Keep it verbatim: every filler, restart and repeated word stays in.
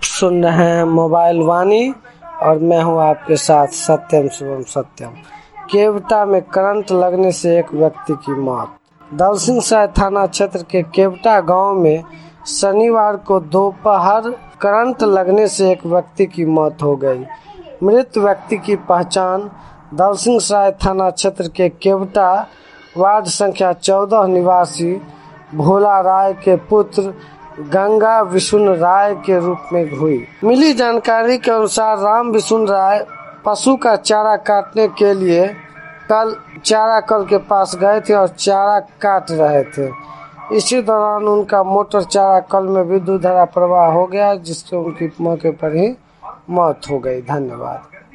सुन रहे हैं मोबाइल वाणी और मैं हूं आपके साथ सत्यम शुभम सत्यम। केवटा में करंट लगने से एक व्यक्ति की मौत। दलसिंहसराय थाना क्षेत्र के केवटा गांव में शनिवार को दोपहर करंट लगने से एक व्यक्ति की मौत हो गई। मृत व्यक्ति की पहचान दलसिंहसराय थाना क्षेत्र के केवटा वार्ड संख्या चौदह निवासी भोला राय के पुत्र गंगा विशुन राय के रूप में हुई। मिली जानकारी के अनुसार राम विशुन राय पशु का चारा काटने के लिए कल चारा कल के पास गए थे और चारा काट रहे थे। इसी दौरान उनका मोटर चारा कल में विद्युत धारा प्रवाह हो गया, जिससे उनकी मौके पर ही मौत हो गई। धन्यवाद।